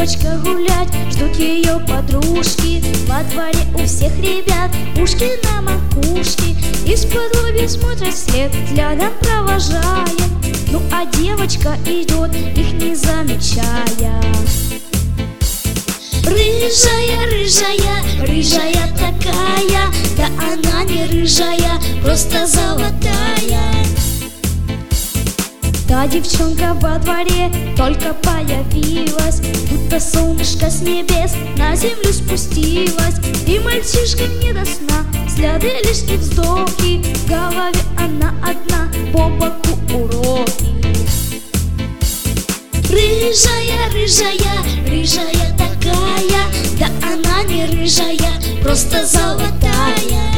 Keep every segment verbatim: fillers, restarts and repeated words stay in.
девочка гулять, ждут ее подружки. Во дворе у всех ребят ушки на макушке, из-под лобья смотрят вслед, взглядом провожая. Ну а девочка идет, их не замечая. Рыжая, рыжая, рыжая такая, да она не рыжая, просто золотая. Та девчонка во дворе только появилась, будто солнышко с небес на землю спустилась. И мальчишкам не до сна, взгляды лишь и вздохи, в голове она одна, по боку уроки. Рыжая, рыжая, рыжая такая, да она не рыжая, просто золотая.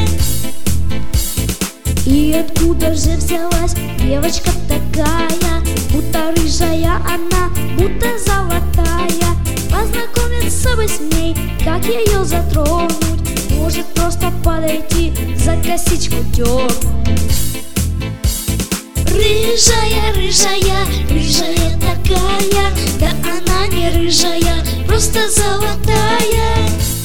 И откуда же взялась девочка такая, будто рыжая она, будто золотая? Познакомиться бы с ней, как ее затронуть, может просто подойти, за косичку дернуть. Рыжая, рыжая, рыжая такая, да она не рыжая, просто золотая.